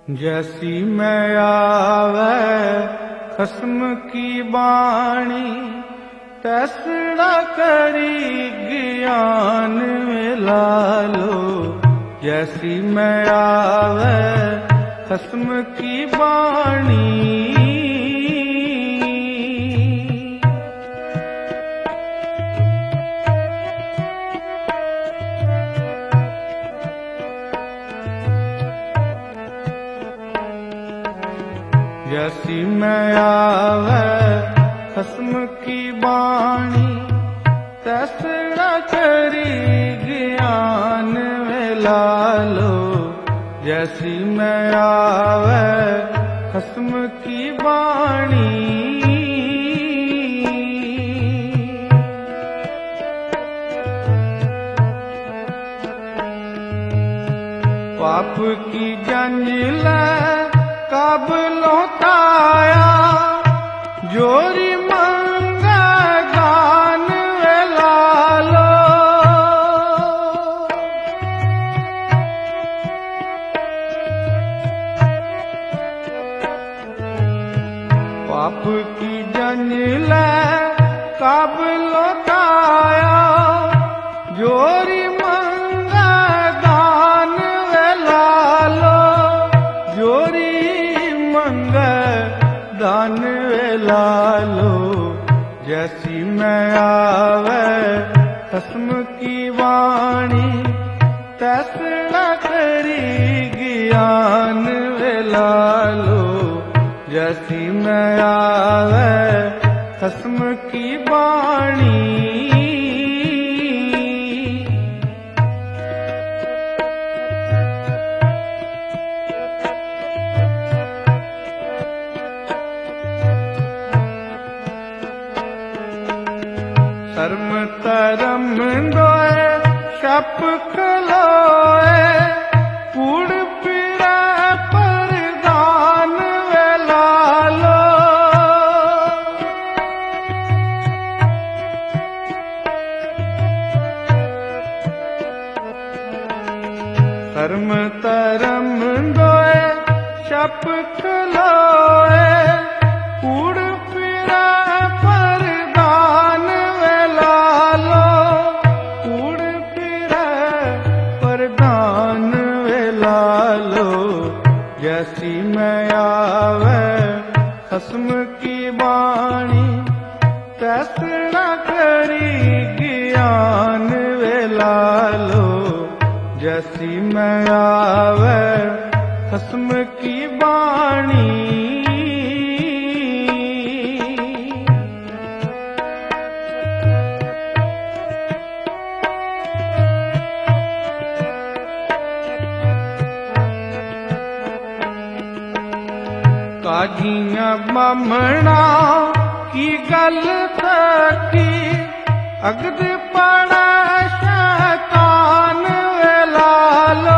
जैसी मैं आवे खस्म की बाणी, तैसड़ा करी ज्ञान मिला लो। जैसी मैं आवे खस्म की बाणी, जैसी मैं आवे खस्म की बाणी, तैसड़ा करी ज्ञान मिला लो। जैसी मैं आवे खस्म की बाणी, पाप की जंजील काबलो ताया, जोरी मंगा गान वेला लो। पाप की जंजील काबलो ताया, जोरी मंगा गान वेला लो। जोरी दान वेला लो। जैसी मैं आवे खस्म की वाणी, तैसड़ा करी ज्ञान वेला लो। जैसी मैं आवे खस्म की वाणी, धर्म तरम दोए शप खलोए, कूड़ पीड़ा परदान वेला लो। धर्म तरम दोए शप खलोए, कूड़ पीड़ा परदान वेला लो। कूड़ पीड़ा परदान वेला लो। जैसी मैं आवे खस्म की बाणी, तैसड़ा करी ज्ञान वेला लो। जैसी मैं आवे खस्म की बाणी, काजियां बामणा की गल थकी, अगद पड़ा शैतान वेला लो।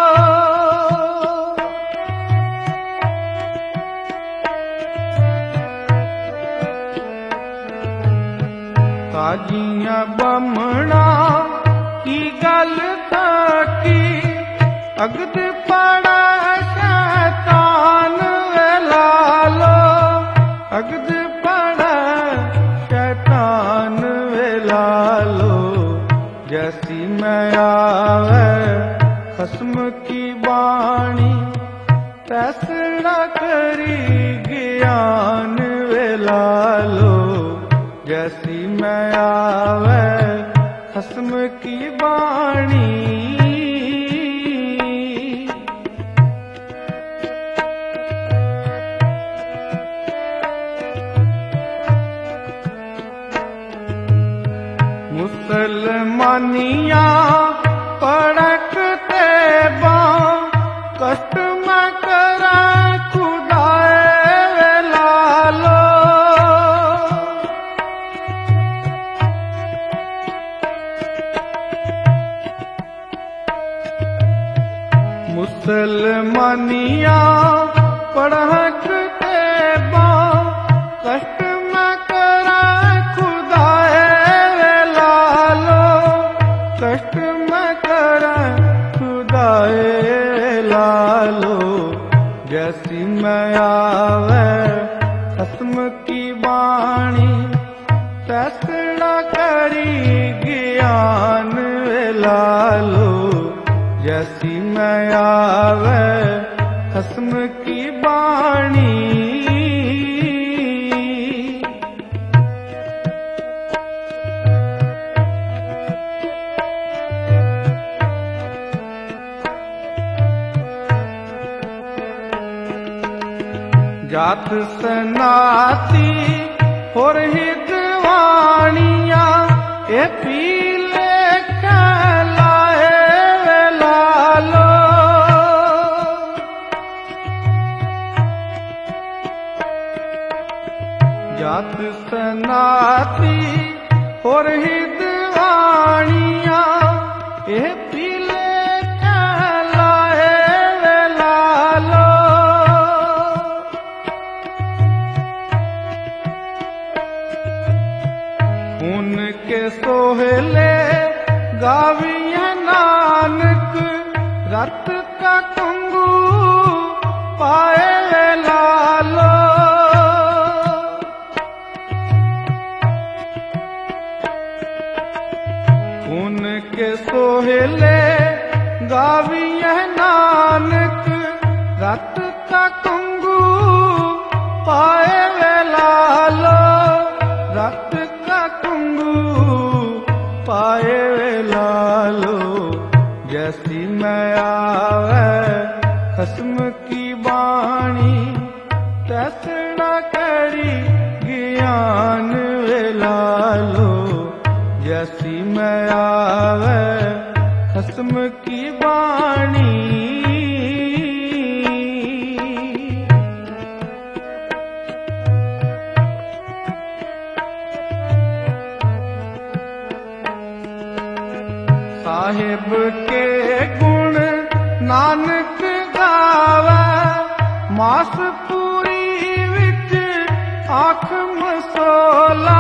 काजियां बामणा की गल थकी, अगद पड़ा शैतान वेला लो। अगद पड़ा शैतान वेला लो। जैसी मैं आवे खस्म की बाणी, तैसड़ा करी ज्ञान वेला लो। जैसी मैं आवे खस्म की बाणी, मुसलमानिया पड़कते बां, कष्ट में करा खुदाए वेला लो। मुसलमानिया पड़कते बां, कष्ट में करा खुदाए वेला लो। कष्ट में करा खुदाए जैसी मैं आवे खस्म की बाणी तैसड़ा करी ज्ञान लालो। जैसी मैं आवे खस्म की बाणी जात सनाती होर हितवाणिया ए पीले कहलाए लालो। जात सनाती होर हितवाणिया ए पीले कहलाए लालो। उनके सोहले गाविया नानक रत का कंगू पाए लालो। उनके सोहले गाविया नानक रत का कंगू पाए लालो। रत पाए लालो। जैसी मैं आवे खस्म की बाणी तैसड़ा करी ज्ञान लालो। जैसी मैं आवे खस्म की बाणी साहिब के गुण नानक गावे मास पूरी विच आँख मसोला।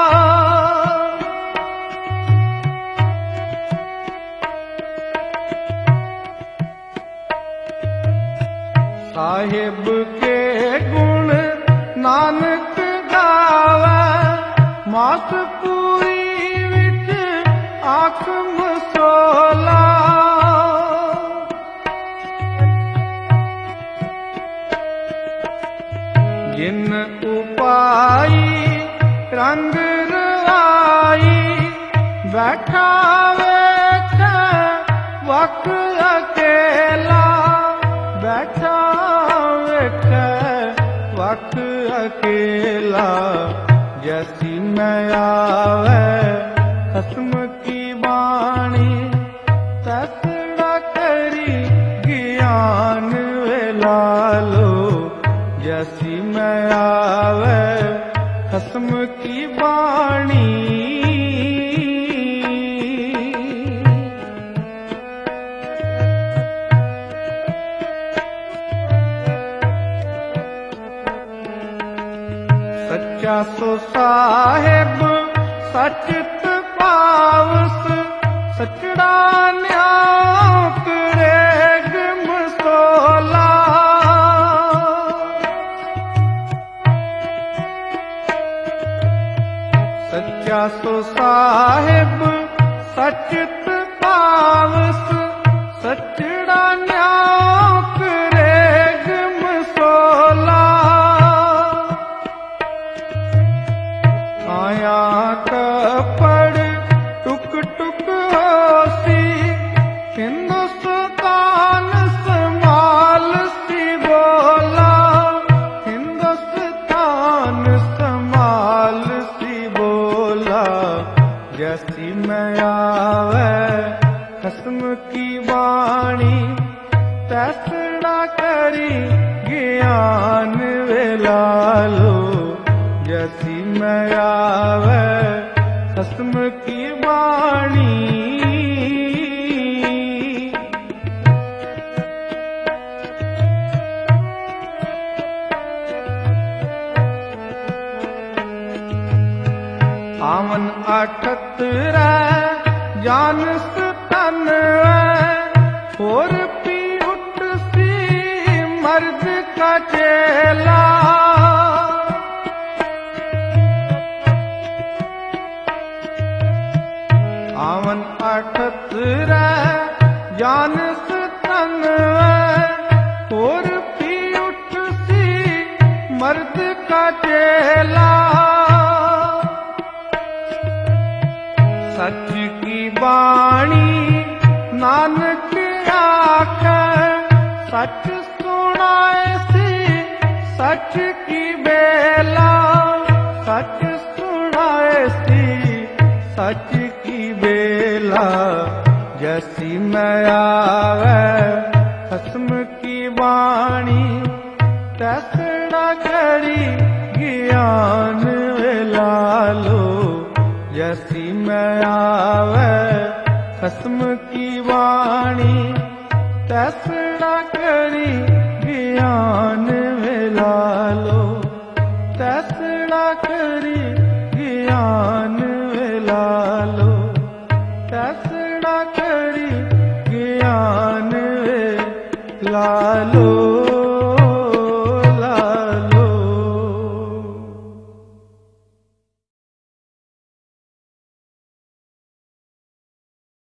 साहिब के गुण नानक गावे मास पूरी विच आँख मसोला। जिन उपाई रंग रवाई बैठा वेख वक अकेला। बैठा वेख वक अकेला। जैसी मैं आवे खस्म की बाणी तैसड़ा करी ज्ञान लालो। जैसी मैं आवे खस्म की बाणी सच्चा सो साहिब सचित पावस सचड़ा न्याय करे मसोला। सच्चा सो साहिब सचित पावस सचड़ा न्याय करे मसोला। आया कपड़ टुक टुक होसी हिंदुस्तान संभाल सी बोला। हिंदुस्तान संभाल सी बोला। जैसी मैं आवे खस्म की बाणी तैसड़ा करी ज्ञान लालो। जैसी मैं आवे खस्म की बाणी आवन अठतरा जानस तन और पी उठ सी मर्द का चेला। आवन अठतर जानस तन और पी उठ सी मर्द का चेला। सच की बाणी नानक आख सच सुनाए सी सच की बेला। सच सुनाए सी सच की बेला। जैसी मैं आवे खस्म की वाणी तैसड़ा करी ज्ञान लालो। जैसी मैं आवे खस्म की वाणी तैसड़ा करी ज्ञान लालो। तैसड़ा करी ज्ञान लालो। तैसड़ा करी ज्ञान लालो।